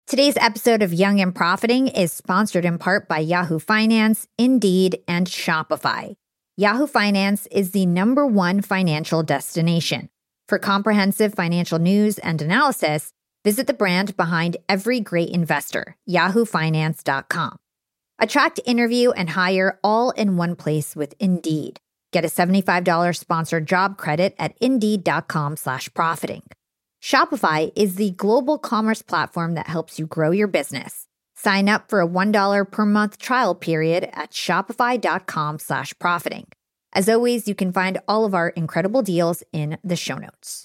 Today's episode of Young and Profiting is sponsored in part by Yahoo Finance, Indeed, and Shopify. Yahoo Finance is the #1 financial destination. For comprehensive financial news and analysis, visit the brand behind every great investor, yahoofinance.com. Attract, interview, and hire all in one place with Indeed. Get a $75 sponsored job credit at Indeed.com/profiting. Shopify is the global commerce platform that helps you grow your business. Sign up for a $1 per month trial period at Shopify.com/profiting. As always, you can find all of our incredible deals in the show notes.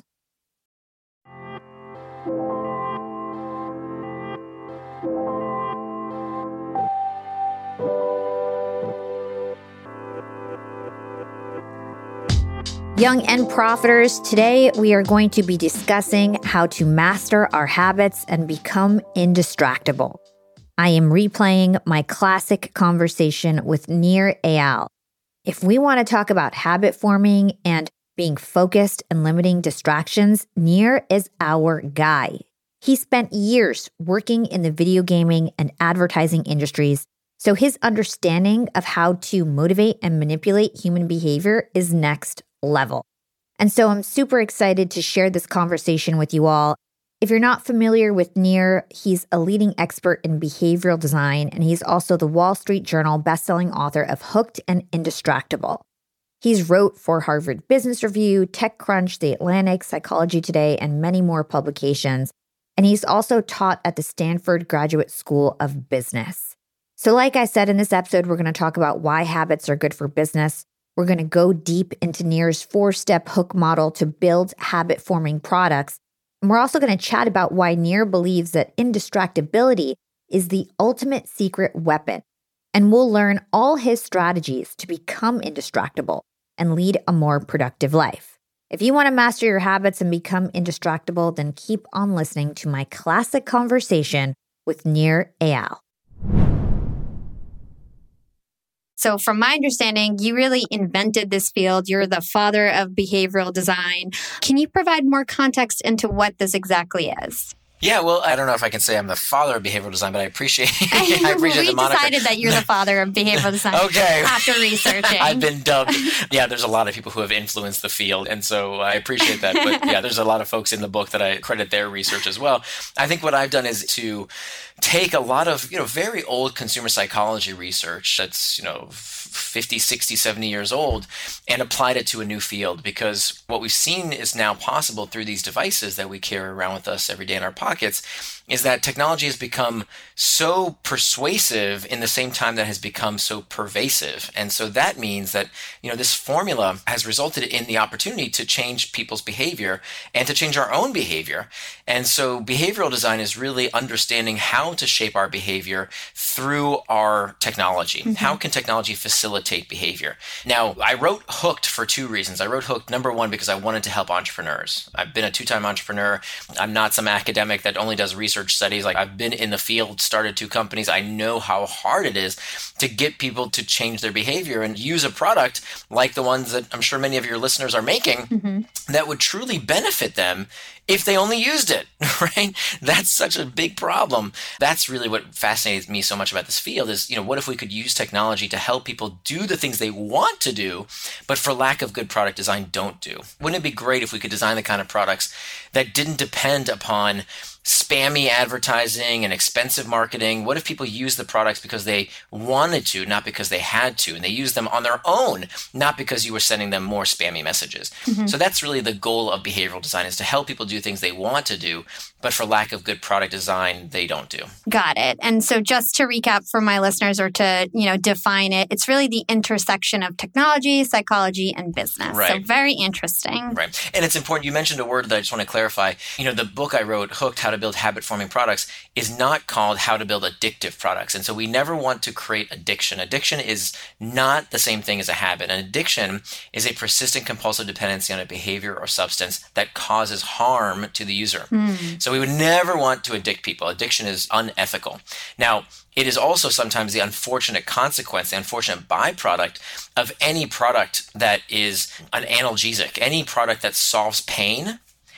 Young and Profiters, today we are going to be discussing how to master our habits and become indistractable. I am replaying my classic conversation with Nir Eyal. If we want to talk about habit forming and being focused and limiting distractions, Nir is our guy. He spent years working in the video gaming and advertising industries, so his understanding of how to motivate and manipulate human behavior is next level. And so I'm super excited to share this conversation with you all. If you're not familiar with Nir, he's a leading expert in behavioral design, and he's also the Wall Street Journal bestselling author of Hooked and Indistractable. He's wrote for Harvard Business Review, TechCrunch, The Atlantic, Psychology Today, and many more publications. And he's also taught at the Stanford Graduate School of Business. So like I said in this episode, we're going to talk about why habits are good for business. We're going to go deep into Nir's 4-step hook model to build habit-forming products. And we're also going to chat about why Nir believes that indistractability is the ultimate secret weapon. And we'll learn all his strategies to become indistractable and lead a more productive life. If you want to master your habits and become indistractable, then keep on listening to my classic conversation with Nir Eyal. So from my understanding, you really invented this field. You're the father of behavioral design. Can you provide more context into what this exactly is? Yeah, well, I don't know if I can say I'm the father of behavioral design, but I appreciate the moniker. We decided that you're the father of behavioral design after researching. I've been dubbed. Yeah, there's a lot of people who have influenced the field, and so I appreciate that. But yeah, there's a lot of folks in the book that I credit their research as well. I think what I've done is to take a lot of, very old consumer psychology research that's, 50, 60, 70 years old and applied it to a new field, because what we've seen is now possible through these devices that we carry around with us every day in our pockets is that technology has become so persuasive in the same time that it has become so pervasive. And so that means that, this formula has resulted in the opportunity to change people's behavior and to change our own behavior. And so behavioral design is really understanding how to shape our behavior through our technology. Mm-hmm. How can technology facilitate behavior? Now, I wrote Hooked for 2 reasons. I wrote Hooked, number 1, because I wanted to help entrepreneurs. I've been a 2-time entrepreneur. I'm not some academic that only does research studies. Like, I've been in the field, started 2 companies. I know how hard it is to get people to change their behavior and use a product like the ones that I'm sure many of your listeners are making that would truly benefit them if they only used it, right? That's such a big problem. That's really what fascinates me so much about this field is, what if we could use technology to help people do the things they want to do, but for lack of good product design, don't do? Wouldn't it be great if we could design the kind of products that didn't depend upon spammy advertising and expensive marketing? What if people use the products because they wanted to, not because they had to, and they use them on their own, not because you were sending them more spammy messages? So that's really the goal of behavioral design, is to help people do things they want to do, but for lack of good product design, they don't do. Got it. And so just to recap for my listeners, or to, define it, it's really the intersection of technology, psychology, and business. Right. So very interesting. Right. And it's important. You mentioned a word that I just want to clarify. The book I wrote, Hooked, How to Build Habit-Forming Products, is not called How to Build Addictive Products. And so we never want to create addiction. Addiction is not the same thing as a habit. An addiction is a persistent compulsive dependency on a behavior or substance that causes harm to the user. So we would never want to addict people. Addiction is unethical. Now, it is also sometimes the unfortunate consequence, the unfortunate byproduct of any product that is an analgesic, any product that solves pain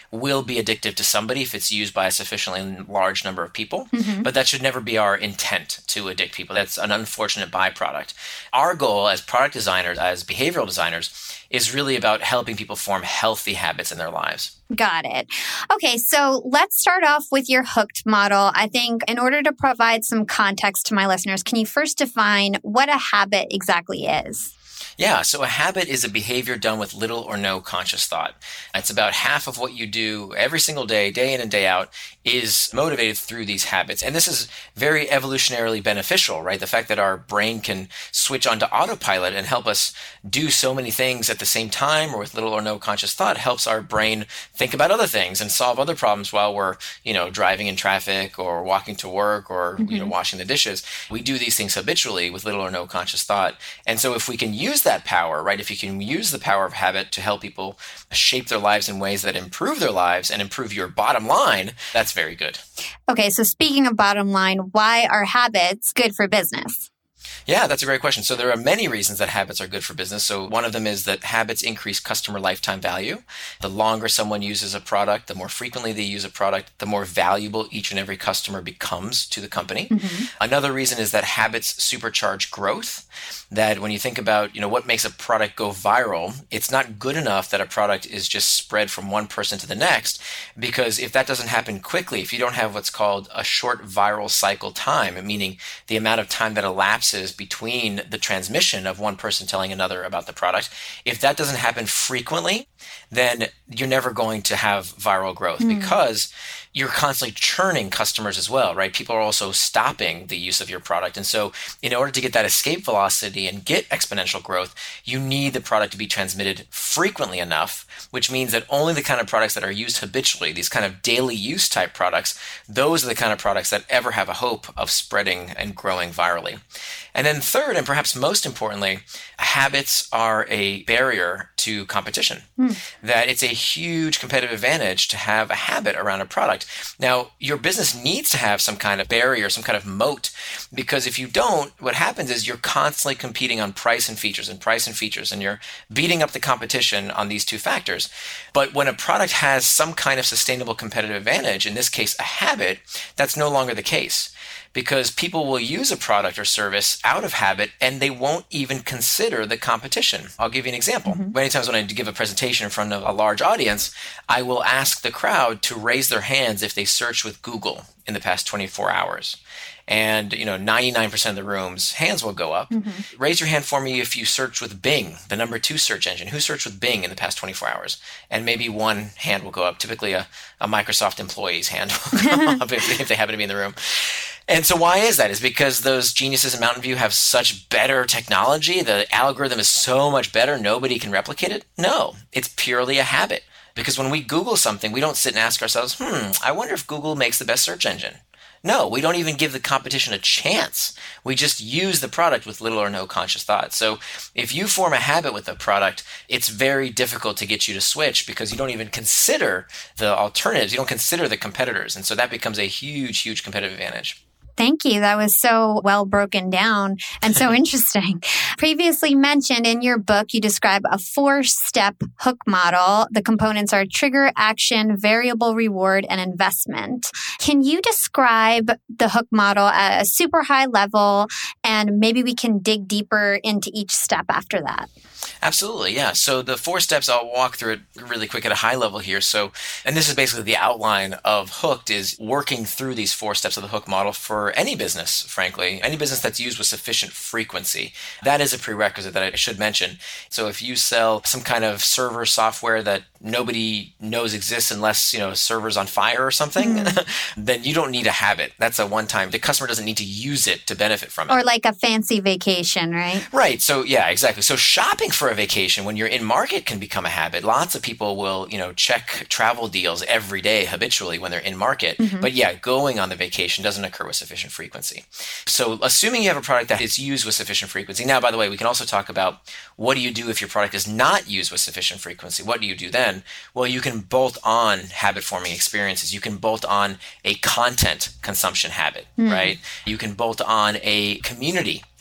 will be addictive to somebody if it's used by a sufficiently large number of people, but that should never be our intent to addict people. That's an unfortunate byproduct. Our goal as product designers, as behavioral designers, is really about helping people form healthy habits in their lives. Got it. Okay, so let's start off with your hooked model. I think in order to provide some context to my listeners, can you first define what a habit exactly is? Yeah, so a habit is a behavior done with little or no conscious thought. It's about half of what you do every single day, day in and day out, is motivated through these habits. And this is very evolutionarily beneficial, right? The fact that our brain can switch onto autopilot and help us do so many things at the same time or with little or no conscious thought helps our brain think about other things and solve other problems while we're, driving in traffic or walking to work or, washing the dishes. We do these things habitually with little or no conscious thought. And so if we can use that power, right? If you can use the power of habit to help people shape their lives in ways that improve their lives and improve your bottom line, that's very good. Okay, so speaking of bottom line, why are habits good for business? Yeah, that's a great question. So there are many reasons that habits are good for business. So one of them is that habits increase customer lifetime value. The longer someone uses a product, the more frequently they use a product, the more valuable each and every customer becomes to the company. Another reason is that habits supercharge growth. That when you think about, what makes a product go viral, it's not good enough that a product is just spread from one person to the next, because if that doesn't happen quickly, if you don't have what's called a short viral cycle time, meaning the amount of time that elapses between the transmission of one person telling another about the product, if that doesn't happen frequently, then you're never going to have viral growth because you're constantly churning customers as well, right? People are also stopping the use of your product. And so in order to get that escape velocity and get exponential growth, you need the product to be transmitted frequently enough, which means that only the kind of products that are used habitually, these kind of daily use type products, those are the kind of products that ever have a hope of spreading and growing virally. And then third, and perhaps most importantly, habits are a barrier to competition. That it's a huge competitive advantage to have a habit around a product. Now, your business needs to have some kind of barrier, some kind of moat, because if you don't, what happens is you're constantly competing on price and features, and you're beating up the competition on these two factors. But when a product has some kind of sustainable competitive advantage, in this case, a habit, that's no longer the case. Because people will use a product or service out of habit and they won't even consider the competition. I'll give you an example. Many times when I give a presentation in front of a large audience, I will ask the crowd to raise their hands if they searched with Google in the past 24 hours. And 99% of the room's hands will go up. Raise your hand for me if you searched with Bing, the number 2 search engine. Who searched with Bing in the past 24 hours? And maybe one hand will go up. Typically a Microsoft employee's hand will go up if they happen to be in the room. And so why is that? Is because those geniuses in Mountain View have such better technology? The algorithm is so much better, nobody can replicate it? No, it's purely a habit. Because when we Google something, we don't sit and ask ourselves, I wonder if Google makes the best search engine. No, we don't even give the competition a chance. We just use the product with little or no conscious thought. So if you form a habit with a product, it's very difficult to get you to switch because you don't even consider the alternatives. You don't consider the competitors. And so that becomes a huge, huge competitive advantage. Thank you. That was so well broken down and so interesting. Previously mentioned in your book, you describe a 4-step hook model. The components are trigger, action, variable reward, and investment. Can you describe the hook model at a super high level, and maybe we can dig deeper into each step after that? Absolutely, yeah. So the 4 steps, I'll walk through it really quick at a high level here. And this is basically the outline of Hooked, is working through these 4 steps of the Hook model for any business, frankly, any business that's used with sufficient frequency. That is a prerequisite that I should mention. So if you sell some kind of server software that nobody knows exists unless, a server's on fire or something, then you don't need a habit. That's a one-time. The customer doesn't need to use it to benefit from it. Or like a fancy vacation, right? Right. So yeah, exactly. So shopping for a vacation when you're in market can become a habit. Lots of people will, check travel deals every day habitually when they're in market. But yeah, going on the vacation doesn't occur with sufficient frequency. So assuming you have a product that is used with sufficient frequency. Now, by the way, we can also talk about what do you do if your product is not used with sufficient frequency? What do you do then? Well, you can bolt on habit forming experiences. You can bolt on a content consumption habit, right? You can bolt on a community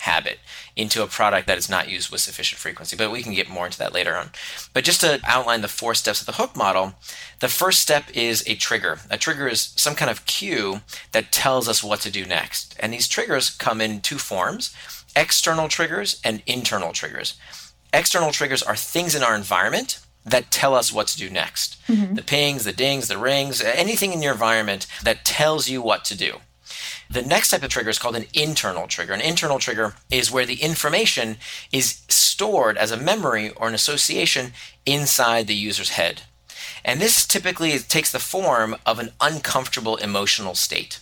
habit into a product that is not used with sufficient frequency. But we can get more into that later on. But just to outline the 4 steps of the hook model, the first step is a trigger. A trigger is some kind of cue that tells us what to do next. And these triggers come in 2 forms: external triggers and internal triggers. External triggers are things in our environment that tell us what to do next. The pings, the dings, the rings, anything in your environment that tells you what to do. The next type of trigger is called an internal trigger. An internal trigger is where the information is stored as a memory or an association inside the user's head. And this typically takes the form of an uncomfortable emotional state.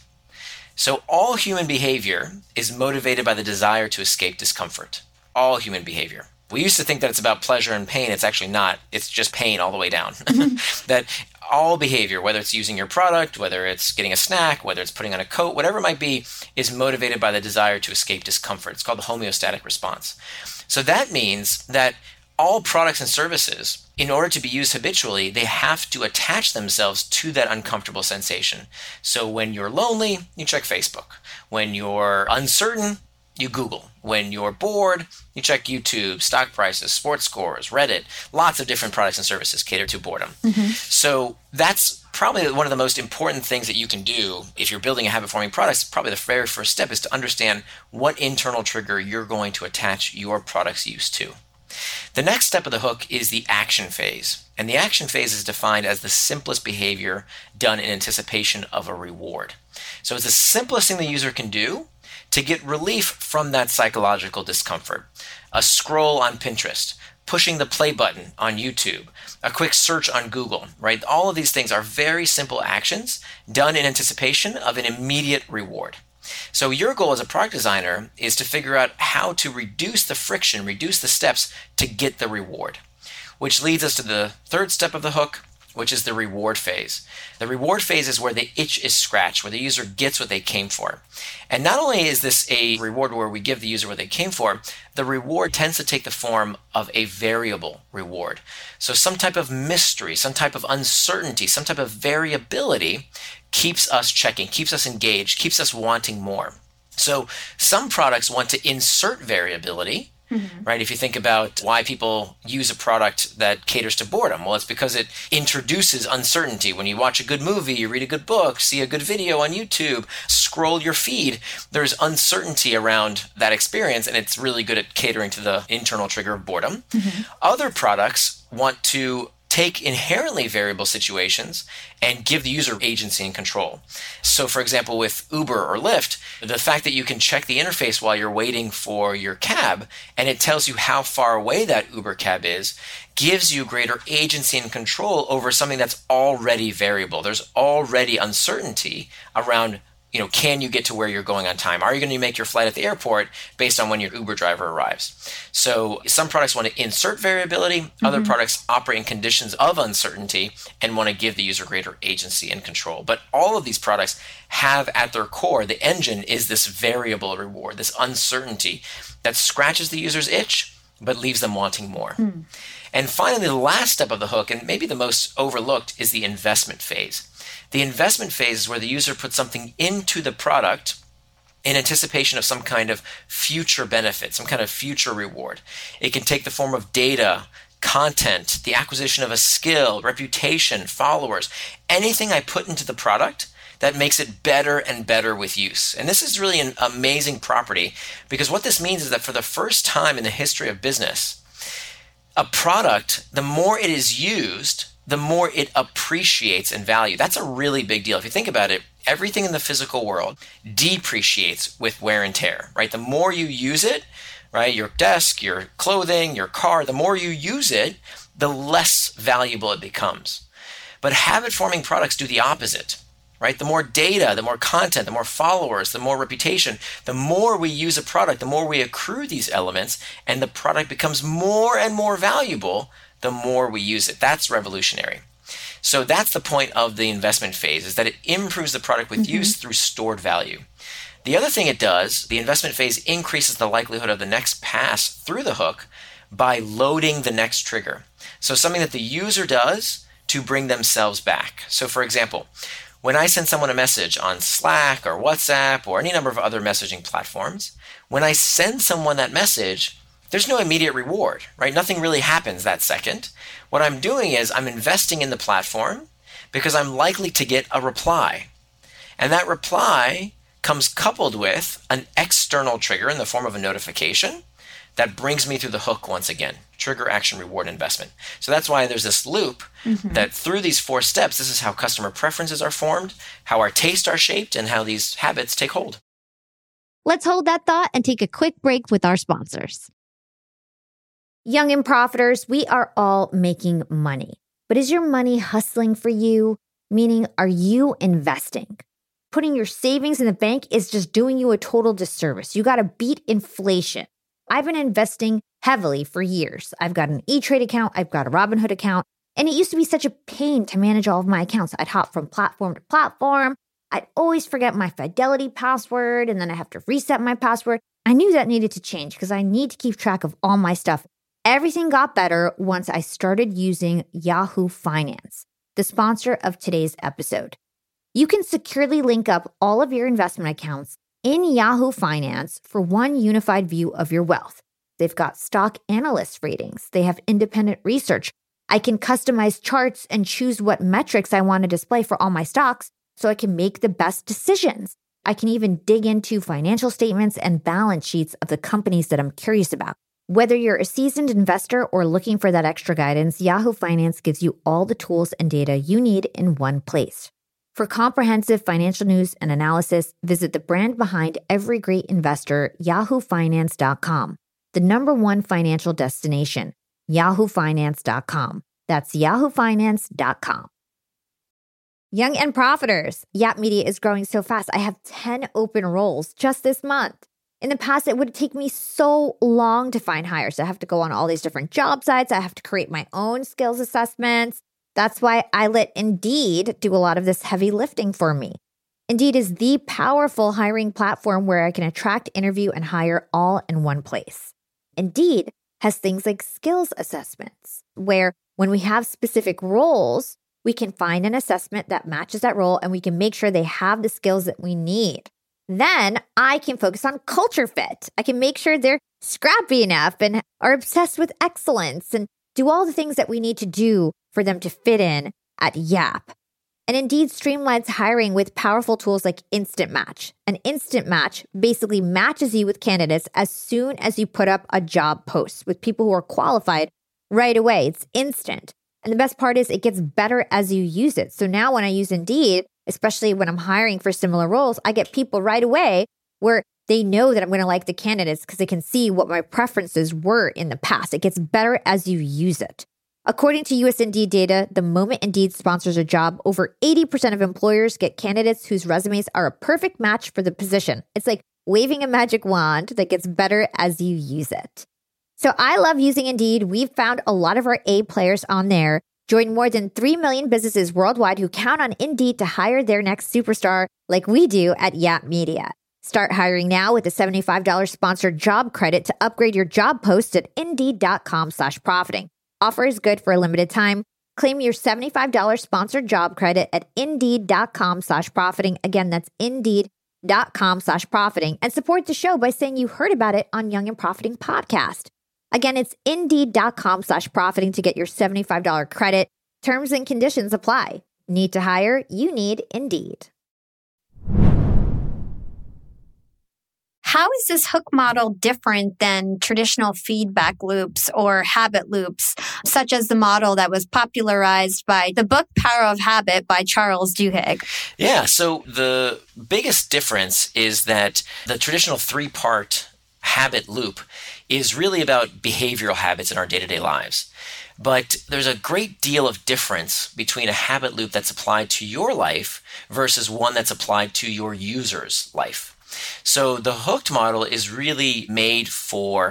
So all human behavior is motivated by the desire to escape discomfort. All human behavior. We used to think that it's about pleasure and pain. It's actually not. It's just pain all the way down. That all behavior, whether it's using your product, whether it's getting a snack, whether it's putting on a coat, whatever it might be, is motivated by the desire to escape discomfort. It's called the homeostatic response. So that means that all products and services, in order to be used habitually, they have to attach themselves to that uncomfortable sensation. So when you're lonely, you check Facebook. When you're uncertain, you Google. When you're bored, you check YouTube, stock prices, sports scores, Reddit. Lots of different products and services cater to boredom. So that's probably one of the most important things that you can do if you're building a habit-forming product. Probably the very first step is to understand what internal trigger you're going to attach your product's use to. The next step of the hook is the action phase. And the action phase is defined as the simplest behavior done in anticipation of a reward. So it's the simplest thing the user can do to get relief from that psychological discomfort. A scroll on Pinterest, pushing the play button on YouTube, a quick search on Google, right? All of these things are very simple actions done in anticipation of an immediate reward. So your goal as a product designer is to figure out how to reduce the friction, reduce the steps to get the reward, which leads us to the third step of the hook, which is the reward phase. The reward phase is where the itch is scratched, where the user gets what they came for. And not only is this a reward where we give the user what they came for, the reward tends to take the form of a variable reward. So some type of mystery, some type of uncertainty, some type of variability keeps us checking, keeps us engaged, keeps us wanting more. So some products want to insert variability, right? If you think about why people use a product that caters to boredom, well, it's because it introduces uncertainty. When you watch a good movie, you read a good book, see a good video on YouTube, scroll your feed, there's uncertainty around that experience, and it's really good at catering to the internal trigger of boredom. Other products want to take inherently variable situations and give the user agency and control. So for example, with Uber or Lyft, the fact that you can check the interface while you're waiting for your cab and it tells you how far away that Uber cab is gives you greater agency and control over something that's already variable. There's already uncertainty around, can you get to where you're going on time? Are you going to make your flight at the airport based on when your Uber driver arrives? So some products want to insert variability. Other products operate in conditions of uncertainty and want to give the user greater agency and control. But all of these products have at their core, the engine is this variable reward, this uncertainty that scratches the user's itch, but leaves them wanting more. And finally, the last step of the hook, and maybe the most overlooked, is the investment phase. The investment phase is where the user puts something into the product in anticipation of some kind of future benefit, some kind of future reward. It can take the form of data, content, the acquisition of a skill, reputation, followers, anything I put into the product that makes it better and better with use. And this is really an amazing property because what this means is that for the first time in the history of business, a product, the more it is used, the more it appreciates in value. That's a really big deal. If you think about it, everything in the physical world depreciates with wear and tear, right? The more you use it, right? Your desk, your clothing, your car, the more you use it, the less valuable it becomes. But habit-forming products do the opposite, right? The more data, the more content, the more followers, the more reputation, the more we use a product, the more we accrue these elements, and the product becomes more and more valuable the more we use it. That's revolutionary. So that's the point of the investment phase, is that it improves the product with use through stored value. The other thing it does, the investment phase increases the likelihood of the next pass through the hook by loading the next trigger. So something that the user does to bring themselves back. So for example, when I send someone a message on Slack or WhatsApp or any number of other messaging platforms, when I send someone that message, there's no immediate reward, right? Nothing really happens that second. What I'm doing is I'm investing in the platform because I'm likely to get a reply. And that reply comes coupled with an external trigger in the form of a notification that brings me through the hook once again. Trigger, action, reward, investment. So that's why there's this loop that through these 4 steps, this is how customer preferences are formed, how our tastes are shaped, and how these habits take hold. Let's hold that thought and take a quick break with our sponsors. Young and profiters, we are all making money. But is your money hustling for you? Meaning, are you investing? Putting your savings in the bank is just doing you a total disservice. You got to beat inflation. I've been investing heavily for years. I've got an E-Trade account. I've got a Robinhood account. And it used to be such a pain to manage all of my accounts. I'd hop from platform to platform. I'd always forget my Fidelity password, and then I have to reset my password. I knew that needed to change because I need to keep track of all my stuff. Everything got better once I started using Yahoo Finance, the sponsor of today's episode. You can securely link up all of your investment accounts in Yahoo Finance for one unified view of your wealth. They've got stock analyst ratings. They have independent research. I can customize charts and choose what metrics I want to display for all my stocks so I can make the best decisions. I can even dig into financial statements and balance sheets of the companies that I'm curious about. Whether you're a seasoned investor or looking for that extra guidance, Yahoo Finance gives you all the tools and data you need in one place. For comprehensive financial news and analysis, visit the brand behind every great investor, yahoofinance.com, the #1 financial destination, yahoofinance.com. That's yahoofinance.com. Young and profiters, Yap Media is growing so fast. I have 10 open roles just this month. In the past, it would take me so long to find hires. I have to go on all these different job sites. I have to create my own skills assessments. That's why I let Indeed do a lot of this heavy lifting for me. Indeed is the powerful hiring platform where I can attract, interview, and hire all in one place. Indeed has things like skills assessments, where when we have specific roles, we can find an assessment that matches that role and we can make sure they have the skills that we need. Then I can focus on culture fit. I can make sure they're scrappy enough and are obsessed with excellence and do all the things that we need to do for them to fit in at Yap. And Indeed streamlines hiring with powerful tools like Instant Match. An Instant Match basically matches you with candidates as soon as you put up a job post with people who are qualified right away. It's instant. And the best part is it gets better as you use it. So now when I use Indeed, especially when I'm hiring for similar roles, I get people right away where they know that I'm going to like the candidates because they can see what my preferences were in the past. It gets better as you use it. According to US Indeed data, the moment Indeed sponsors a job, over 80% of employers get candidates whose resumes are a perfect match for the position. It's like waving a magic wand that gets better as you use it. So I love using Indeed. We've found a lot of our A players on there. Join more than 3 million businesses worldwide who count on Indeed to hire their next superstar like we do at Yap Media. Start hiring now with a $75 sponsored job credit to upgrade your job post at Indeed.com/profiting. Offer is good for a limited time. Claim your $75 sponsored job credit at Indeed.com/profiting. Again, that's Indeed.com/profiting. And support the show by saying you heard about it on Young and Profiting Podcast. Again, it's Indeed.com/profiting to get your $75 credit. Terms and conditions apply. Need to hire? You need Indeed. How is this hook model different than traditional feedback loops or habit loops, such as the model that was popularized by the book Power of Habit by Charles Duhigg? Yeah, so the biggest difference is that the traditional 3-part habit loop is really about behavioral habits in our day-to-day lives. But there's a great deal of difference between a habit loop that's applied to your life versus one that's applied to your user's life. So the hooked model is really made for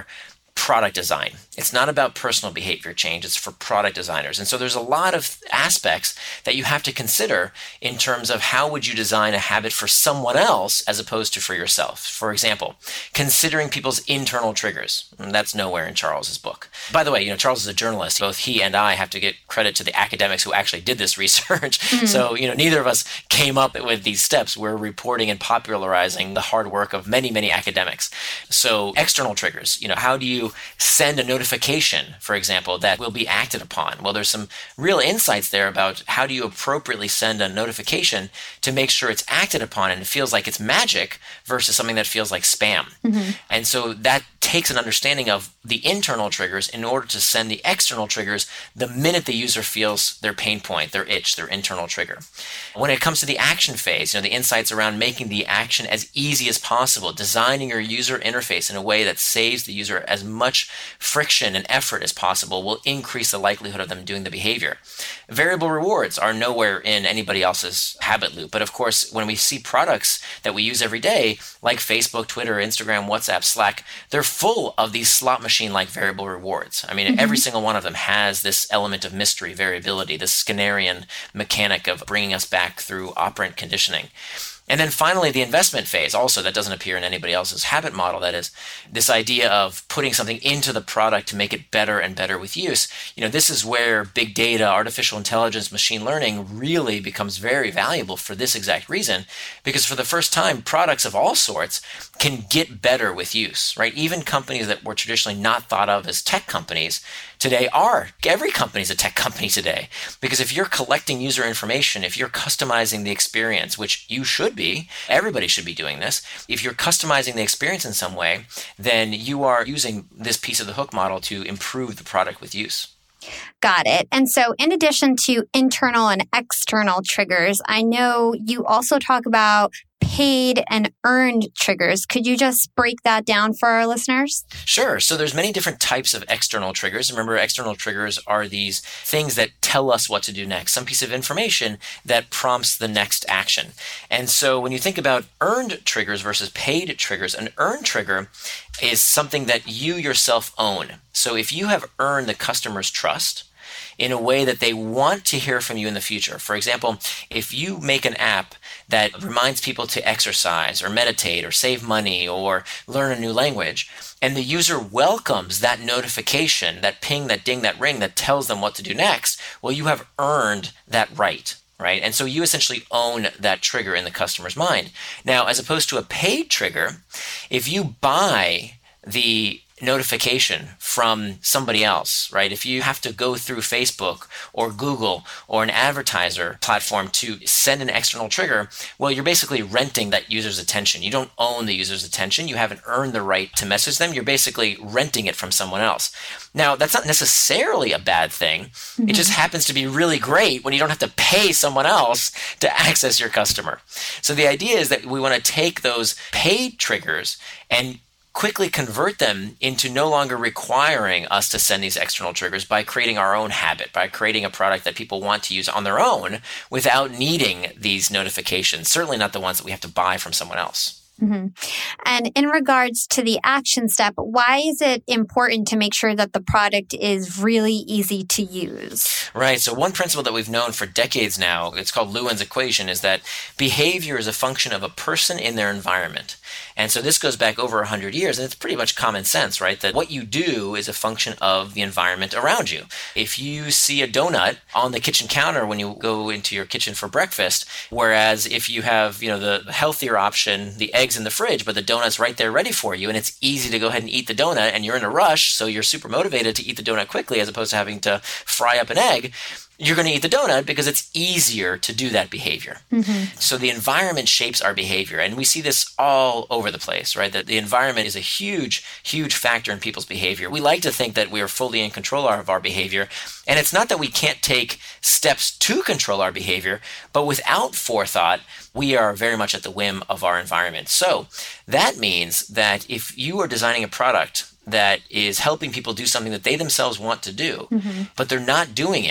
product design. It's not about personal behavior change. It's for product designers. And so there's a lot of aspects that you have to consider in terms of how would you design a habit for someone else as opposed to for yourself. For example, considering people's internal triggers. And that's nowhere in Charles's book. By the way, Charles is a journalist. Both he and I have to get credit to the academics who actually did this research. Mm-hmm. So, neither of us came up with these steps. We're reporting and popularizing the hard work of many, many academics. So external triggers, how do you send a notification, for example, that will be acted upon? Well, there's some real insights there about how do you appropriately send a notification to make sure it's acted upon and it feels like it's magic versus something that feels like spam. Mm-hmm. And so that takes an understanding of the internal triggers in order to send the external triggers the minute the user feels their pain point, their itch, their internal trigger. When it comes to the action phase, the insights around making the action as easy as possible, designing your user interface in a way that saves the user as much friction and effort as possible will increase the likelihood of them doing the behavior. Variable rewards are nowhere in anybody else's habit loop. But of course, when we see products that we use every day, like Facebook, Twitter, Instagram, WhatsApp, Slack, they're full of these slot machine-like variable rewards. I mean, every single one of them has this element of mystery, variability, this Skinnerian mechanic of bringing us back through operant conditioning. And then finally, the investment phase, also that doesn't appear in anybody else's habit model. That is this idea of putting something into the product to make it better and better with use. This is where big data, artificial intelligence, machine learning really becomes very valuable for this exact reason, because for the first time, products of all sorts can get better with use, right? Even companies that were traditionally not thought of as tech companies today are. Every company is a tech company today, because if you're collecting user information, if you're customizing the experience, which you should be, everybody should be doing this. If you're customizing the experience in some way, then you are using this piece of the hook model to improve the product with use. Got it. And so in addition to internal and external triggers, I know you also talk about paid and earned triggers. Could you just break that down for our listeners? Sure. So there's many different types of external triggers. Remember, external triggers are these things that tell us what to do next, some piece of information that prompts the next action. And so when you think about earned triggers versus paid triggers, an earned trigger is something that you yourself own. So if you have earned the customer's trust in a way that they want to hear from you in the future. For example, if you make an app that reminds people to exercise or meditate or save money or learn a new language, and the user welcomes that notification, that ping, that ding, that ring that tells them what to do next, well, you have earned that right. Right? And so you essentially own that trigger in the customer's mind. Now, as opposed to a paid trigger, if you buy the notification from somebody else, right? If you have to go through Facebook or Google or an advertiser platform to send an external trigger, well, you're basically renting that user's attention. You don't own the user's attention. You haven't earned the right to message them. You're basically renting it from someone else. Now, that's not necessarily a bad thing. Mm-hmm. It just happens to be really great when you don't have to pay someone else to access your customer. So the idea is that we want to take those paid triggers and quickly convert them into no longer requiring us to send these external triggers by creating our own habit, by creating a product that people want to use on their own without needing these notifications, certainly not the ones that we have to buy from someone else. Mm-hmm. And in regards to the action step, why is it important to make sure that the product is really easy to use? Right. So one principle that we've known for decades now, it's called Lewin's equation, is that behavior is a function of a person in their environment. And so this goes back over 100 years, and it's pretty much common sense, right? That what you do is a function of the environment around you. If you see a donut on the kitchen counter when you go into your kitchen for breakfast, whereas if you have, the healthier option, the eggs in the fridge, but the donut's right there ready for you, and it's easy to go ahead and eat the donut, and you're in a rush, so you're super motivated to eat the donut quickly as opposed to having to fry up an egg, you're going to eat the donut because it's easier to do that behavior. Mm-hmm. So the environment shapes our behavior. And we see this all over the place, right? That the environment is a huge, huge factor in people's behavior. We like to think that we are fully in control of our behavior. And it's not that we can't take steps to control our behavior, but without forethought, we are very much at the whim of our environment. So that means that if you are designing a product that is helping people do something that they themselves want to do, mm-hmm. but they're not doing it,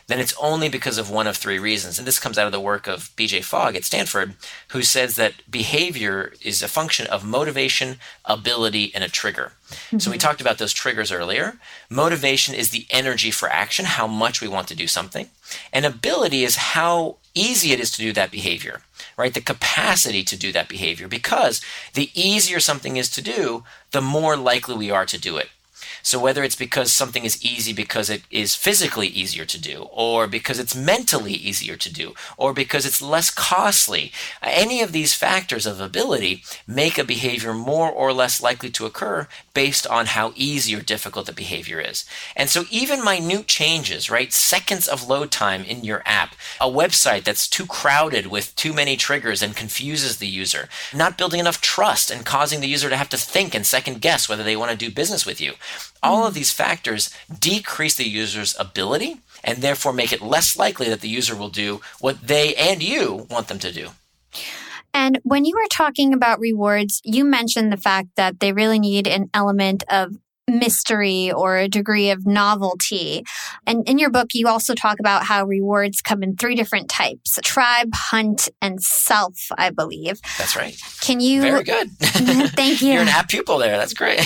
then it's only because of one of three reasons. And this comes out of the work of B.J. Fogg at Stanford, who says that behavior is a function of motivation, ability, and a trigger. So we talked about those triggers earlier. Motivation is the energy for action, how much we want to do something. And ability is how easy it is to do that behavior, right? The capacity to do that behavior, because the easier something is to do, the more likely we are to do it. So whether it's because something is easy because it is physically easier to do, or because it's mentally easier to do, or because it's less costly, any of these factors of ability make a behavior more or less likely to occur based on how easy or difficult the behavior is. And so even minute changes, right? Seconds of load time in your app, a website that's too crowded with too many triggers and confuses the user, not building enough trust and causing the user to have to think and second guess whether they want to do business with you. All of these factors decrease the user's ability and therefore make it less likely that the user will do what they and you want them to do. And when you were talking about rewards, you mentioned the fact that they really need an element of mystery or a degree of novelty. And in your book, you also talk about how rewards come in three different types: tribe, hunt, and self, I believe. That's right. Can you... Very good. Thank you. You're an app pupil there. That's great.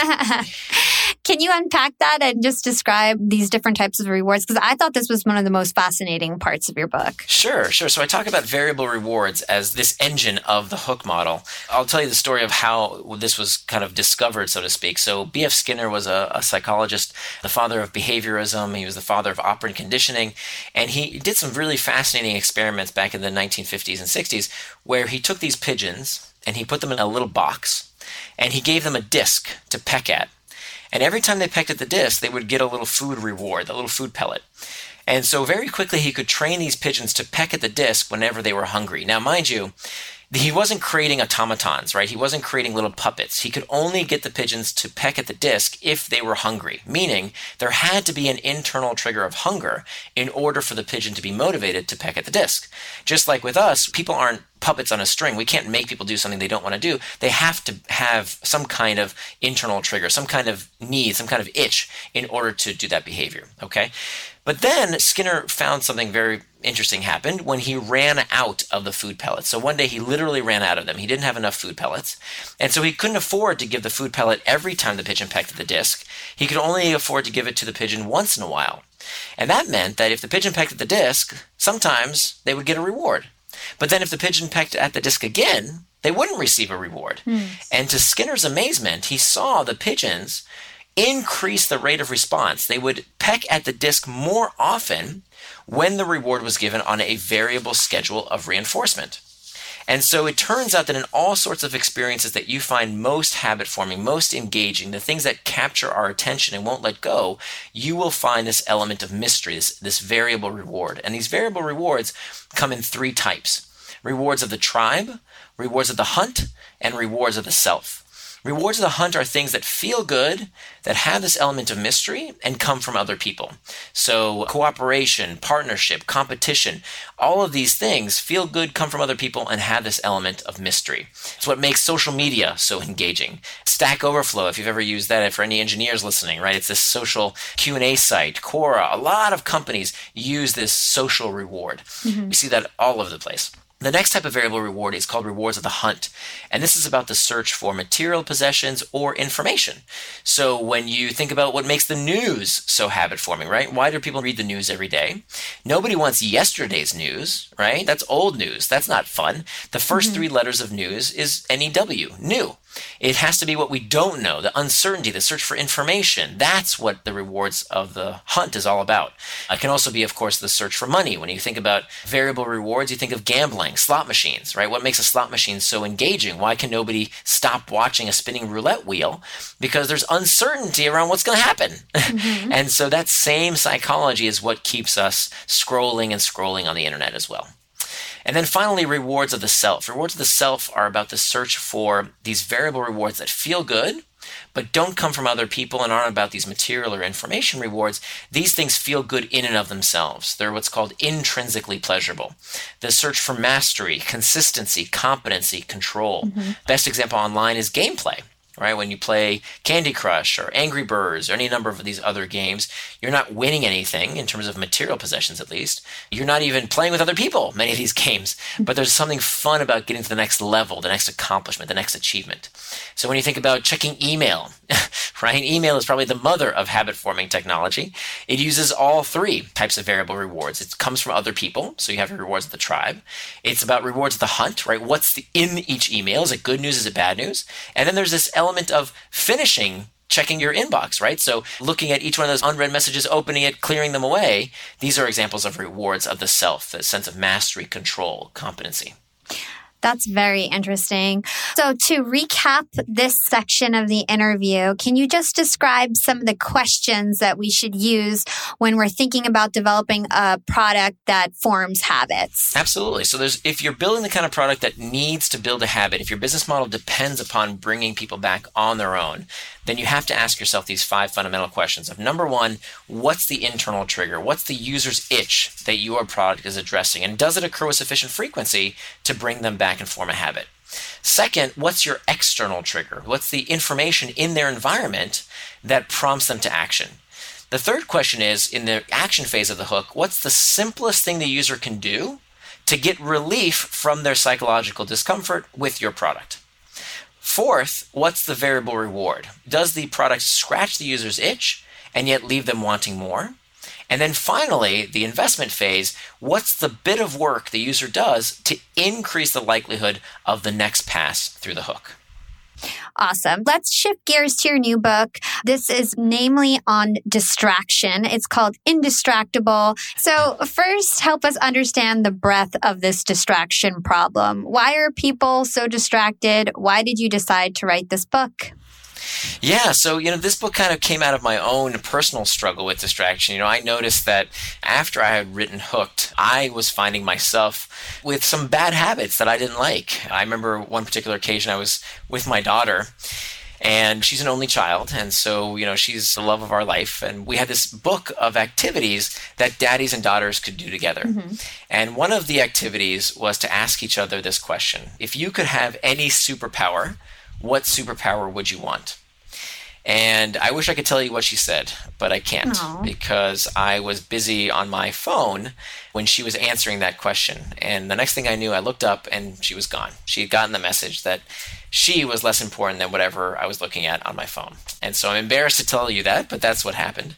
Can you unpack that and just describe these different types of rewards? Because I thought this was one of the most fascinating parts of your book. Sure. So I talk about variable rewards as this engine of the hook model. I'll tell you the story of how this was kind of discovered, so to speak. So B.F. Skinner was a psychologist, the father of behaviorism. He was the father of operant conditioning. And he did some really fascinating experiments back in the 1950s and 60s where he took these pigeons and he put them in a little box and he gave them a disc to peck at. And every time they pecked at the disc, they would get a little food reward, a little food pellet. And so very quickly he could train these pigeons to peck at the disc whenever they were hungry. Now, mind you, he wasn't creating automatons, right? He wasn't creating little puppets. He could only get the pigeons to peck at the disc if they were hungry, meaning there had to be an internal trigger of hunger in order for the pigeon to be motivated to peck at the disc. Just like with us, people aren't puppets on a string. We can't make people do something they don't want to do. They have to have some kind of internal trigger, some kind of need, some kind of itch in order to do that behavior, okay? But then Skinner found something very interesting happened when he ran out of the food pellets. So one day he literally ran out of them. He didn't have enough food pellets. And so he couldn't afford to give the food pellet every time the pigeon pecked at the disc. He could only afford to give it to the pigeon once in a while. And that meant that if the pigeon pecked at the disc, sometimes they would get a reward. But then if the pigeon pecked at the disc again, they wouldn't receive a reward. And to Skinner's amazement, he saw the pigeons increase the rate of response. They would peck at the disc more often when the reward was given on a variable schedule of reinforcement. And so it turns out that in all sorts of experiences that you find most habit forming, most engaging, the things that capture our attention and won't let go, you will find this element of mystery, this variable reward. And these variable rewards come in three types: rewards of the tribe, rewards of the hunt, and rewards of the self. Rewards of the hunt are things that feel good, that have this element of mystery, and come from other people. So cooperation, partnership, competition, all of these things feel good, come from other people, and have this element of mystery. It's what makes social media so engaging. Stack Overflow, if you've ever used that, for any engineers listening, right? It's this social Q&A site. Quora, a lot of companies use this social reward. You see that all over the place. The next type of variable reward is called rewards of the hunt. And this is about the search for material possessions or information. So when you think about what makes the news so habit forming, right? Why do people read the news every day? Nobody wants yesterday's news, right? That's old news. That's not fun. The first three letters of news is NEW, new. It has to be what we don't know, the uncertainty, the search for information. That's what the rewards of the hunt is all about. It can also be, of course, the search for money. When you think about variable rewards, you think of gambling, slot machines, right? What makes a slot machine so engaging? Why can nobody stop watching a spinning roulette wheel? Because there's uncertainty around what's going to happen. And so that same psychology is what keeps us scrolling and scrolling on the internet as well. And then finally, rewards of the self. Rewards of the self are about the search for these variable rewards that feel good, but don't come from other people and aren't about these material or information rewards. These things feel good in and of themselves. They're what's called intrinsically pleasurable. The search for mastery, consistency, competency, control. Best example online is gameplay. right? When you play Candy Crush or Angry Birds or any number of these other games, you're not winning anything in terms of material possessions, at least. You're not even playing with other people, many of these games. But there's something fun about getting to the next level, the next accomplishment, the next achievement. So when you think about checking email, right? Email is probably the mother of habit-forming technology. It uses all three types of variable rewards. It comes from other people, so you have your rewards of the tribe. It's about rewards of the hunt, right? What's in each email? Is it good news? Is it bad news? And then there's this element of finishing checking your inbox, right? So looking at each one of those unread messages, opening it, clearing them away. These are examples of rewards of the self, the sense of mastery, control, competency. That's very interesting. So to recap this section of the interview, can you just describe some of the questions that we should use when we're thinking about developing a product that forms habits? Absolutely. So if you're building the kind of product that needs to build a habit, if your business model depends upon bringing people back on their own, then you have to ask yourself these 5 fundamental questions of, number one, what's the internal trigger? What's the user's itch that your product is addressing? And does it occur with sufficient frequency to bring them back and form a habit? Second, what's your external trigger? What's the information in their environment that prompts them to action? The third question is, in the action phase of the hook, what's the simplest thing the user can do to get relief from their psychological discomfort with your product? Fourth, what's the variable reward? Does the product scratch the user's itch and yet leave them wanting more? And then finally, the investment phase, what's the bit of work the user does to increase the likelihood of the next pass through the hook? Awesome. Let's shift gears to your new book. This is namely on distraction. It's called Indistractable. So first, help us understand the breadth of this distraction problem. Why are people so distracted? Why did you decide to write this book? Yeah, so, this book kind of came out of my own personal struggle with distraction. I noticed that after I had written Hooked, I was finding myself with some bad habits that I didn't like. I remember one particular occasion I was with my daughter, and she's an only child, and so, she's the love of our life. And we had this book of activities that daddies and daughters could do together. Mm-hmm. And one of the activities was to ask each other this question: if you could have any superpower, what superpower would you want? And I wish I could tell you what she said, but I can't. Aww. Because I was busy on my phone when she was answering that question. And the next thing I knew, I looked up and she was gone. She had gotten the message that she was less important than whatever I was looking at on my phone. And so I'm embarrassed to tell you that, but that's what happened.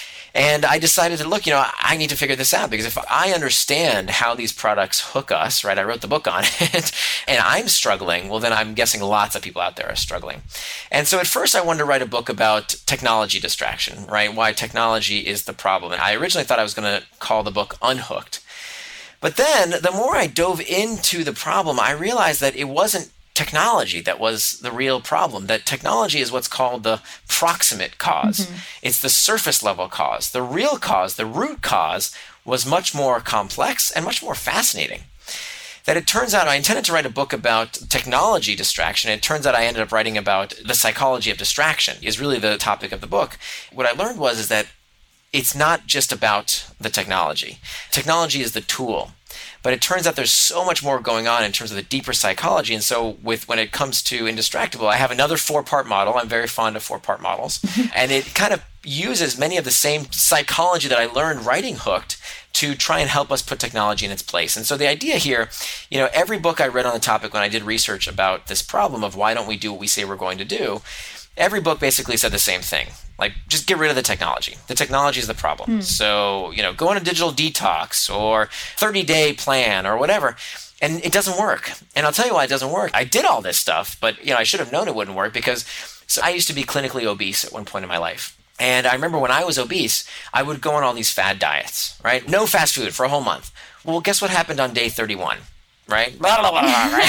And I decided to look, I need to figure this out, because if I understand how these products hook us, right, I wrote the book on it, and I'm struggling, well, then I'm guessing lots of people out there are struggling. And so at first I wanted to write a book about technology distraction, right, why technology is the problem. And I originally thought I was going to call the book Unhooked. But then the more I dove into the problem, I realized that it wasn't technology that was the real problem, that technology is what's called the proximate cause. Mm-hmm. It's the surface level cause. The real cause, the root cause, was much more complex and much more fascinating. That it turns out I intended to write a book about technology distraction. It turns out I ended up writing about the psychology of distraction is really the topic of the book. What I learned is that it's not just about the technology. Technology is the tool. But it turns out there's so much more going on in terms of the deeper psychology. And so when it comes to Indistractable, I have another 4-part model. I'm very fond of 4-part models. And it kind of uses many of the same psychology that I learned writing Hooked to try and help us put technology in its place. And so the idea here, every book I read on the topic when I did research about this problem of why don't we do what we say we're going to do, every book basically said the same thing. Like, just get rid of the technology. The technology is the problem. So, go on a digital detox or 30-day plan or whatever. And it doesn't work. And I'll tell you why it doesn't work. I did all this stuff, but, I should have known it wouldn't work because I used to be clinically obese at one point in my life. And I remember when I was obese, I would go on all these fad diets, right? No fast food for a whole month. Well, guess what happened on day 31? Right? Blah, blah, blah,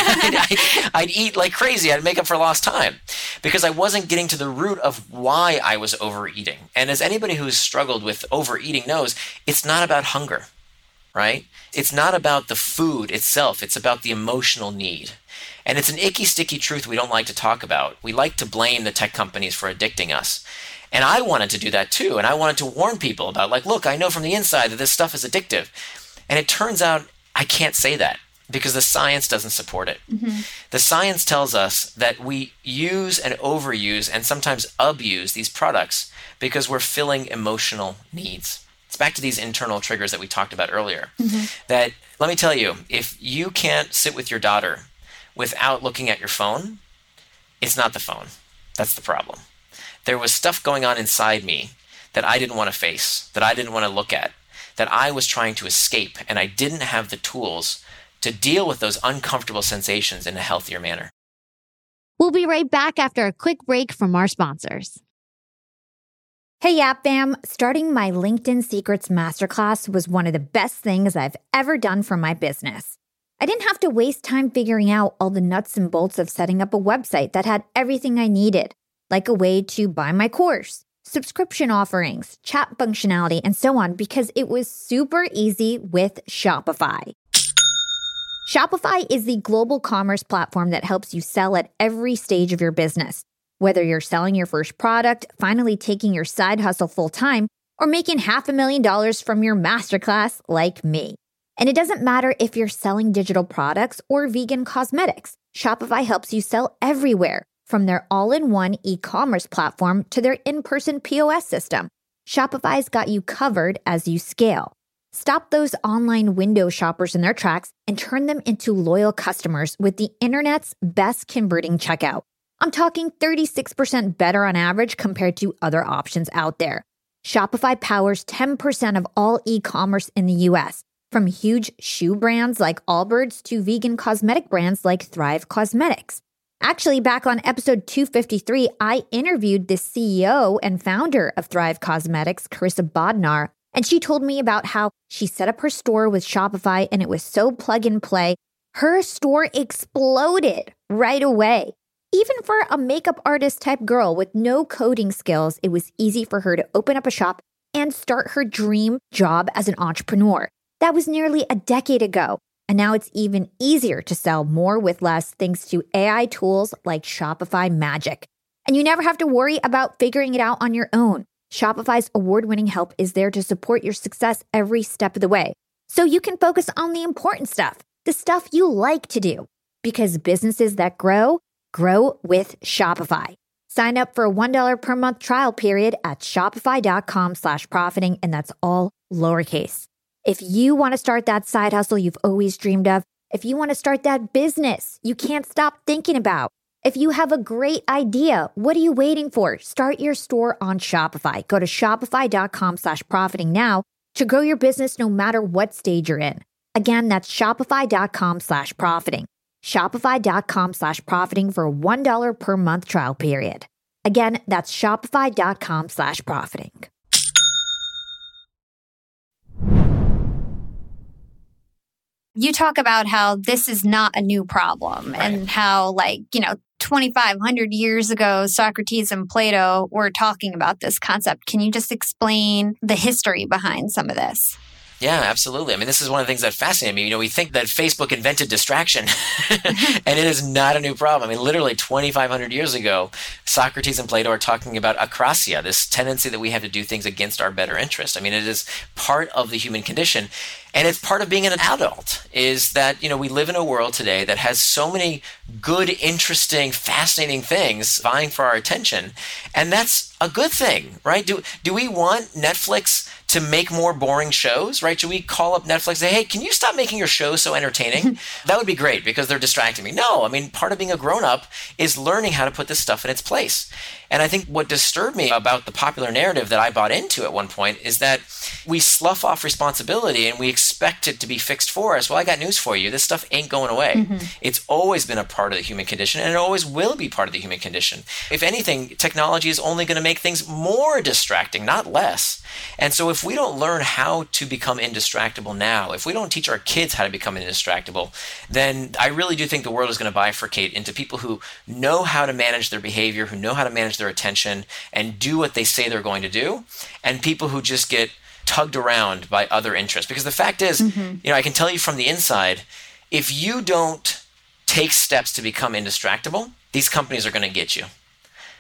right? I'd eat like crazy. I'd make up for lost time because I wasn't getting to the root of why I was overeating. And as anybody who's struggled with overeating knows, it's not about hunger, right? It's not about the food itself. It's about the emotional need. And it's an icky, sticky truth we don't like to talk about. We like to blame the tech companies for addicting us. And I wanted to do that too. And I wanted to warn people about, look, I know from the inside that this stuff is addictive. And it turns out I can't say that. because the science doesn't support it. The science tells us that we use and overuse and sometimes abuse these products because we're filling emotional needs. It's back to these internal triggers that we talked about earlier. That, let me tell you, if you can't sit with your daughter without looking at your phone, it's not the phone. That's the problem. There was stuff going on inside me that I didn't want to face, that I didn't want to look at, that I was trying to escape, and I didn't have the tools to deal with those uncomfortable sensations in a healthier manner. We'll be right back after a quick break from our sponsors. Hey, Yap Fam! Starting my LinkedIn Secrets Masterclass was one of the best things I've ever done for my business. I didn't have to waste time figuring out all the nuts and bolts of setting up a website that had everything I needed, like a way to buy my course, subscription offerings, chat functionality, and so on, because it was super easy with Shopify. Shopify is the global commerce platform that helps you sell at every stage of your business. Whether you're selling your first product, finally taking your side hustle full-time, or making $500,000 from your masterclass like me. And it doesn't matter if you're selling digital products or vegan cosmetics. Shopify helps you sell everywhere, from their all-in-one e-commerce platform to their in-person POS system. Shopify's got you covered as you scale. Stop those online window shoppers in their tracks and turn them into loyal customers with the internet's best converting checkout. I'm talking 36% better on average compared to other options out there. Shopify powers 10% of all e-commerce in the US, from huge shoe brands like Allbirds to vegan cosmetic brands like Thrive Cosmetics. Actually, back on episode 253, I interviewed the CEO and founder of Thrive Cosmetics, Carissa Bodnar, and she told me about how she set up her store with Shopify and it was so plug and play. Her store exploded right away. Even for a makeup artist type girl with no coding skills, it was easy for her to open up a shop and start her dream job as an entrepreneur. That was nearly a decade ago. And now it's even easier to sell more with less thanks to AI tools like Shopify Magic. And you never have to worry about figuring it out on your own. Shopify's award-winning help is there to support your success every step of the way. So you can focus on the important stuff, the stuff you like to do. Because businesses that grow with Shopify. Sign up for a $1 per month trial period at shopify.com/profiting, and that's all lowercase. If you want to start that side hustle you've always dreamed of, if you want to start that business you can't stop thinking about, if you have a great idea, what are you waiting for? Start your store on Shopify. Go to shopify.com/profiting now to grow your business no matter what stage you're in. Again, that's shopify.com/profiting. Shopify.com/profiting for a $1 per month trial period. Again, that's shopify.com/profiting. You talk about how this is not a new problem, right? And how 2,500 years ago, Socrates and Plato were talking about this concept. Can you just explain the history behind some of this? Yeah, absolutely. I mean, this is one of the things that fascinate me. We think that Facebook invented distraction, and it is not a new problem. I mean, literally 2,500 years ago, Socrates and Plato are talking about akrasia, this tendency that we have to do things against our better interest. I mean, it is part of the human condition. And it's part of being an adult is that, we live in a world today that has so many good, interesting, fascinating things vying for our attention. And that's a good thing, right? Do we want Netflix to make more boring shows, right? Should we call up Netflix and say, hey, can you stop making your shows so entertaining? That would be great because they're distracting me. No, I mean, part of being a grown-up is learning how to put this stuff in its place. And I think what disturbed me about the popular narrative that I bought into at one point is that we slough off responsibility and we expect it to be fixed for us. Well, I got news for you. This stuff ain't going away. Mm-hmm. It's always been a part of the human condition, and it always will be part of the human condition. If anything, technology is only going to make things more distracting, not less. And so if we don't learn how to become indistractable now, if we don't teach our kids how to become indistractable, then I really do think the world is going to bifurcate into people who know how to manage their behavior, who know how to manage their attention and do what they say they're going to do, and people who just get tugged around by other interests. Because the fact is, I can tell you from the inside, if you don't take steps to become indistractable, these companies are going to get you.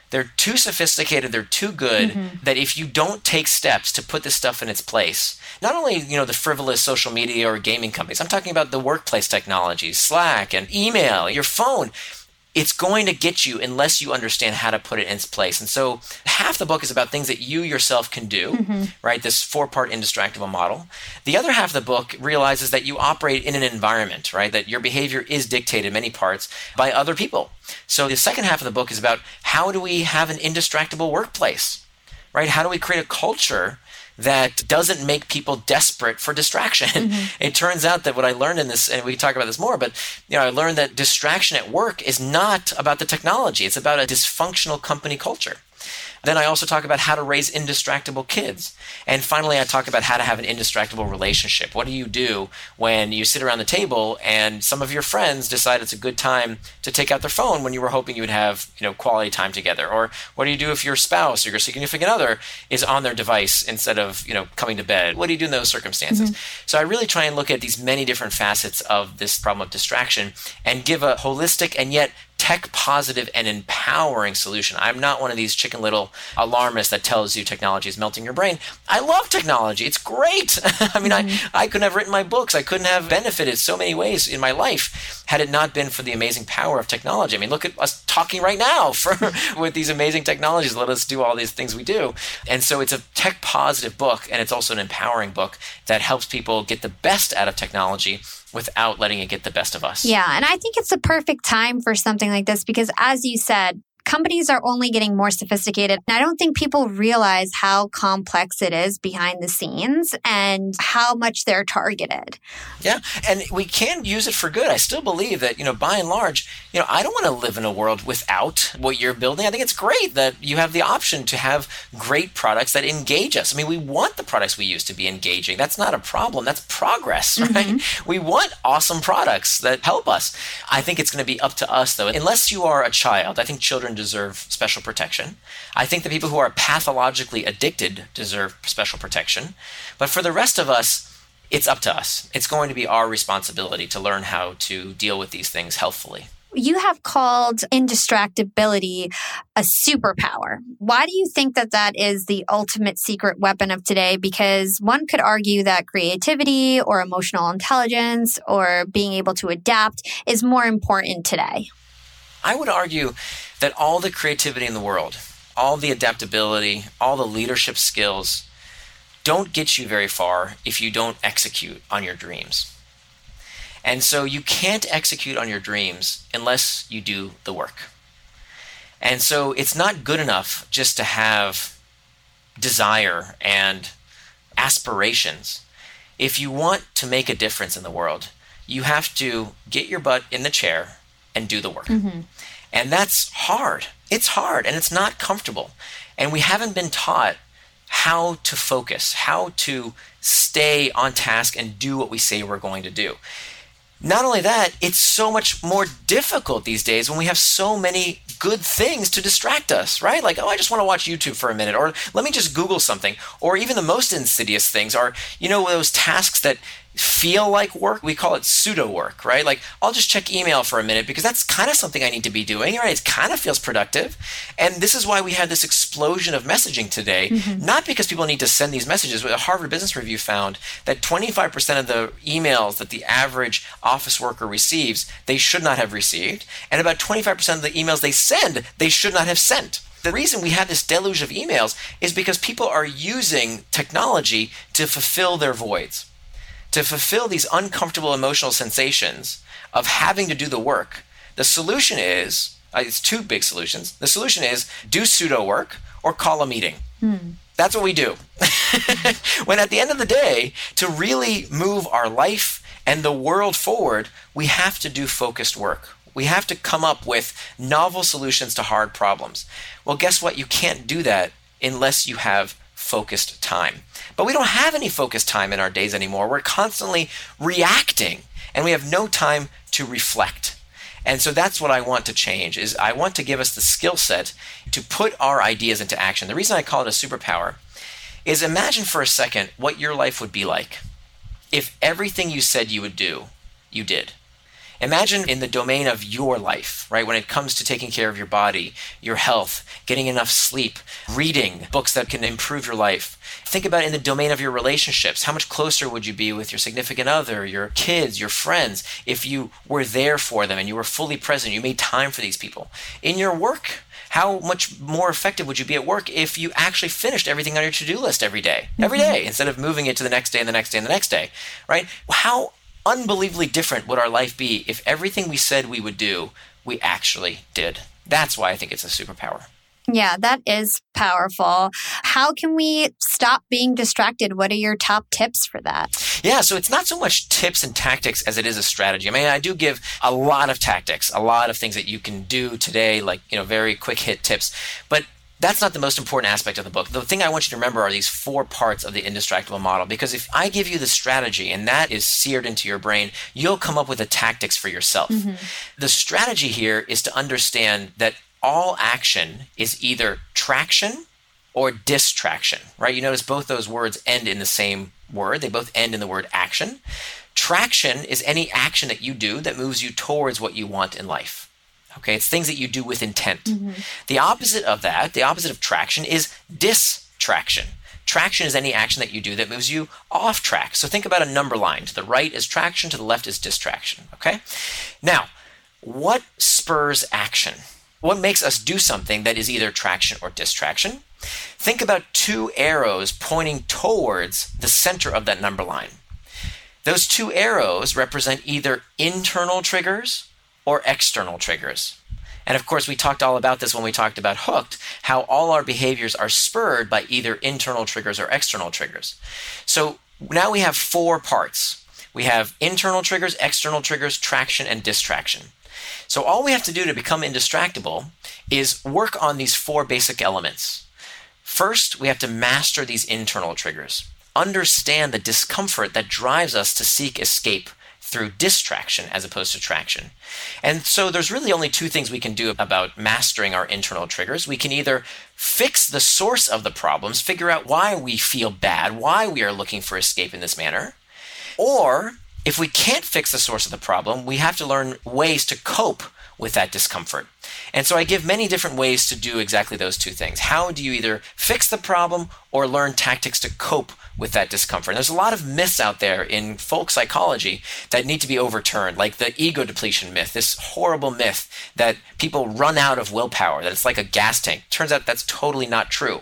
They're too sophisticated, they're too good that if you don't take steps to put this stuff in its place, not only, the frivolous social media or gaming companies, I'm talking about the workplace technologies, Slack and email, your phone, it's going to get you unless you understand how to put it in its place. And so half the book is about things that you yourself can do, right? This 4-part indistractable model. The other half of the book realizes that you operate in an environment, right? That your behavior is dictated in many parts by other people. So the second half of the book is about how do we have an indistractable workplace, right? How do we create a culture that doesn't make people desperate for distraction? It turns out that what I learned in this, and we can talk about this more, but I learned that distraction at work is not about the technology. It's about a dysfunctional company culture. Then I also talk about how to raise indistractable kids. And finally, I talk about how to have an indistractable relationship. What do you do when you sit around the table and some of your friends decide it's a good time to take out their phone when you were hoping you would have, quality time together? Or what do you do if your spouse or your significant other is on their device instead of, coming to bed? What do you do in those circumstances? So I really try and look at these many different facets of this problem of distraction and give a holistic and yet tech positive and empowering solution. I'm not one of these chicken little alarmists that tells you technology is melting your brain. I love technology. It's great. I mean, I couldn't have written my books. I couldn't have benefited so many ways in my life had it not been for the amazing power of technology. I mean, look at us talking right now with these amazing technologies. Let us do all these things we do. And so it's a tech positive book, and it's also an empowering book that helps people get the best out of technology without letting it get the best of us. Yeah. And I think it's the perfect time for something like this because, as you said, companies are only getting more sophisticated. And I don't think people realize how complex it is behind the scenes and how much they're targeted. Yeah. And we can use it for good. I still believe that, by and large, I don't want to live in a world without what you're building. I think it's great that you have the option to have great products that engage us. I mean, we want the products we use to be engaging. That's not a problem. That's progress, right? We want awesome products that help us. I think it's going to be up to us, though. Unless you are a child, I think children deserve special protection. I think the people who are pathologically addicted deserve special protection. But for the rest of us, it's up to us. It's going to be our responsibility to learn how to deal with these things healthfully. You have called indistractability a superpower. Why do you think that is the ultimate secret weapon of today? Because one could argue that creativity or emotional intelligence or being able to adapt is more important today. I would argue that all the creativity in the world, all the adaptability, all the leadership skills don't get you very far if you don't execute on your dreams. And so you can't execute on your dreams unless you do the work. And so it's not good enough just to have desire and aspirations. If you want to make a difference in the world, you have to get your butt in the chair and do the work. And that's hard. It's hard and it's not comfortable. And we haven't been taught how to focus, how to stay on task and do what we say we're going to do. Not only that, it's so much more difficult these days when we have so many good things to distract us, right? Like, I just want to watch YouTube for a minute, or let me just Google something. Or even the most insidious things are, those tasks that feel like work. We call it pseudo work, right? Like, I'll just check email for a minute because that's kind of something I need to be doing, right? It kind of feels productive. And this is why we have this explosion of messaging today, not because people need to send these messages. A Harvard Business Review found that 25% of the emails that the average office worker receives, they should not have received. And about 25% of the emails they send, they should not have sent. The reason we have this deluge of emails is because people are using technology to fulfill their voids, to fulfill these uncomfortable emotional sensations of having to do the work. The solution is, it's two big solutions. The solution is do pseudo work or call a meeting. That's what we do. When at the end of the day, to really move our life and the world forward, we have to do focused work. We have to come up with novel solutions to hard problems. Well, guess what? You can't do that unless you have focused time. But we don't have any focused time in our days anymore. We're constantly reacting, and we have no time to reflect. And so that's what I want to change, is I want to give us the skill set to put our ideas into action. The reason I call it a superpower is imagine for a second what your life would be like if everything you said you would do, you did. Imagine in the domain of your life, right? When it comes to taking care of your body, your health, getting enough sleep, reading books that can improve your life. Think about in the domain of your relationships. How much closer would you be with your significant other, your kids, your friends, if you were there for them and you were fully present, you made time for these people? In your work, how much more effective would you be at work if you actually finished everything on your to-do list every day, instead of moving it to the next day and the next day and the next day, right? How unbelievably different would our life be if everything we said we would do, we actually did? That's why I think it's a superpower. Yeah, that is powerful. How can we stop being distracted? What are your top tips for that? Yeah, so it's not so much tips and tactics as it is a strategy. I mean, I do give a lot of tactics, a lot of things that you can do today, like, very quick hit tips. But that's not the most important aspect of the book. The thing I want you to remember are these 4 parts of the Indistractable model, because if I give you the strategy and that is seared into your brain, you'll come up with the tactics for yourself. The strategy here is to understand that all action is either traction or distraction, right? You notice both those words end in the same word. They both end in the word action. Traction is any action that you do that moves you towards what you want in life. Okay, it's things that you do with intent. The opposite of that, the opposite of traction, is distraction. Traction is any action that you do that moves you off track. So think about a number line. To the right is traction, to the left is distraction. Okay? Now, what spurs action? What makes us do something that is either traction or distraction? Think about 2 arrows pointing towards the center of that number line. Those 2 arrows represent either internal triggers or external triggers. And of course, we talked all about this when we talked about Hooked, how all our behaviors are spurred by either internal triggers or external triggers. So now we have 4 parts. We have internal triggers, external triggers, traction, and distraction. So all we have to do to become indistractable is work on these 4 basic elements. First, we have to master these internal triggers. Understand the discomfort that drives us to seek escape through distraction as opposed to traction. And so there's really only 2 things we can do about mastering our internal triggers. We can either fix the source of the problems, figure out why we feel bad, why we are looking for escape in this manner, or if we can't fix the source of the problem, we have to learn ways to cope with that discomfort. And so I give many different ways to do exactly those 2 things. How do you either fix the problem or learn tactics to cope with that discomfort? And there's a lot of myths out there in folk psychology that need to be overturned, like the ego depletion myth, this horrible myth that people run out of willpower, that it's like a gas tank. Turns out that's totally not true,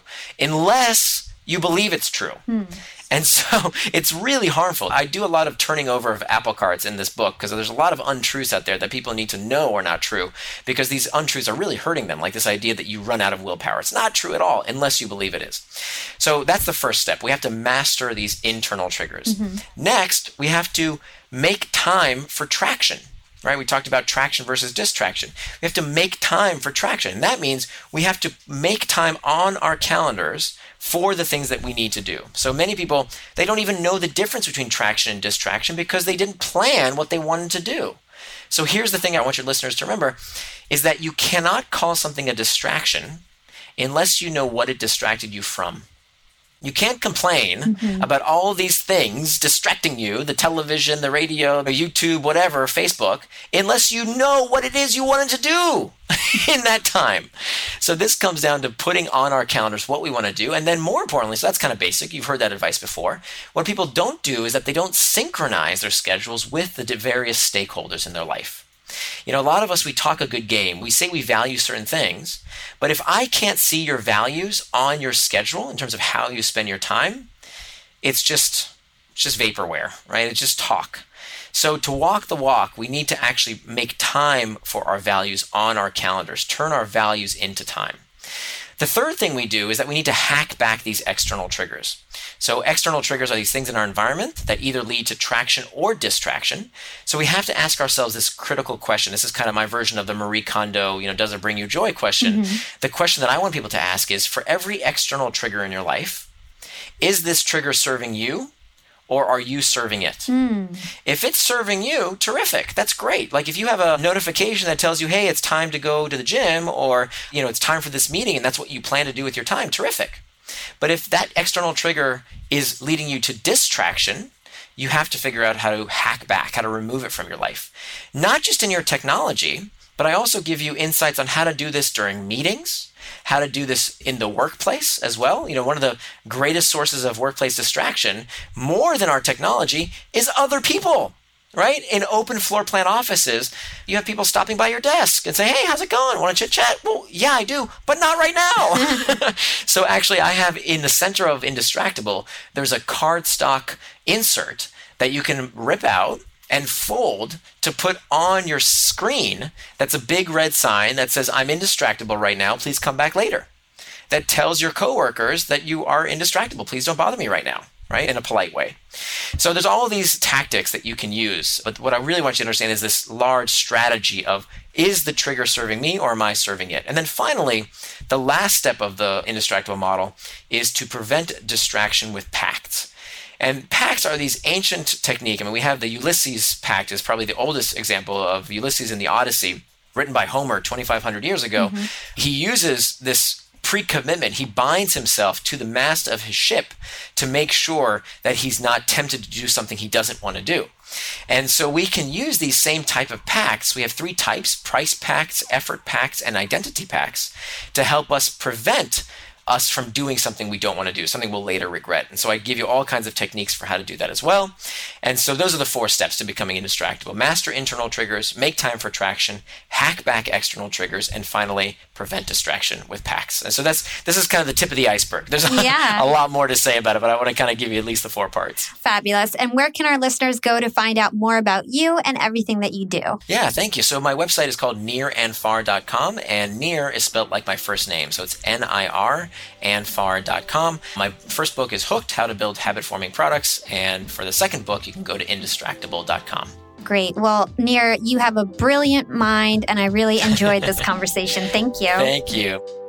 unless you believe it's true. And so it's really harmful. I do a lot of turning over of apple carts in this book because there's a lot of untruths out there that people need to know are not true, because these untruths are really hurting them, like this idea that you run out of willpower. It's not true at all unless you believe it is. So that's the first step. We have to master these internal triggers. Next, we have to make time for traction. Right? We talked about traction versus distraction. We have to make time for traction. And that means we have to make time on our calendars for the things that we need to do. So many people, they don't even know the difference between traction and distraction because they didn't plan what they wanted to do. So here's the thing I want your listeners to remember, is that you cannot call something a distraction unless you know what it distracted you from. You can't complain about all these things distracting you, the television, the radio, the YouTube, whatever, Facebook, unless you know what it is you wanted to do in that time. So this comes down to putting on our calendars what we want to do. And then more importantly, so that's kind of basic. You've heard that advice before. What people don't do is that they don't synchronize their schedules with the various stakeholders in their life. A lot of us, we talk a good game. We say we value certain things, but if I can't see your values on your schedule in terms of how you spend your time, it's just vaporware, right? It's just talk. So to walk the walk, we need to actually make time for our values on our calendars, turn our values into time. The third thing we do is that we need to hack back these external triggers. So external triggers are these things in our environment that either lead to traction or distraction. So we have to ask ourselves this critical question. This is kind of my version of the Marie Kondo, does it bring you joy question. The question that I want people to ask is, for every external trigger in your life, is this trigger serving you? Or are you serving it? If it's serving you, terrific. That's great. Like if you have a notification that tells you, hey, it's time to go to the gym, or, it's time for this meeting, and that's what you plan to do with your time, terrific. But if that external trigger is leading you to distraction, you have to figure out how to hack back, how to remove it from your life. Not just in your technology, but I also give you insights on how to do this during meetings, how to do this in the workplace as well. One of the greatest sources of workplace distraction, more than our technology, is other people. Right? In open floor plan offices, you have people stopping by your desk and say, hey, how's it going? Want to chit chat? Well, yeah, I do, but not right now. So actually, I have in the center of Indistractable, there's a cardstock insert that you can rip out and fold to put on your screen. That's a big red sign that says, I'm indistractable right now. Please come back later. That tells your coworkers that you are indistractable. Please don't bother me right now. Right? In a polite way. So there's all of these tactics that you can use. But what I really want you to understand is this large strategy of, is the trigger serving me or am I serving it? And then finally, the last step of the Indistractable model is to prevent distraction with pacts. And pacts are these ancient technique. I mean, we have the Ulysses Pact is probably the oldest example of Ulysses in the Odyssey, written by Homer 2,500 years ago. Mm-hmm. He uses this pre-commitment. He binds himself to the mast of his ship to make sure that he's not tempted to do something he doesn't want to do. And so we can use these same type of pacts. We have 3 types: price pacts, effort pacts, and identity pacts, to help us prevent us from doing something we don't want to do, something we'll later regret. And so I give you all kinds of techniques for how to do that as well. And so those are the 4 steps to becoming indistractable. Master internal triggers, make time for traction, hack back external triggers, and finally, prevent distraction with pacts. And so this is kind of the tip of the iceberg. There's a lot more to say about it, but I want to kind of give you at least the 4 parts. Fabulous. And where can our listeners go to find out more about you and everything that you do? Yeah, thank you. So my website is called nirandfar.com, and Nir is spelled like my first name. So it's Nir. andfar.com. My first book is Hooked, How to Build Habit-Forming Products. And for the second book, you can go to indistractable.com. Great. Well, Nir, you have a brilliant mind, and I really enjoyed this conversation. Thank you. Thank you.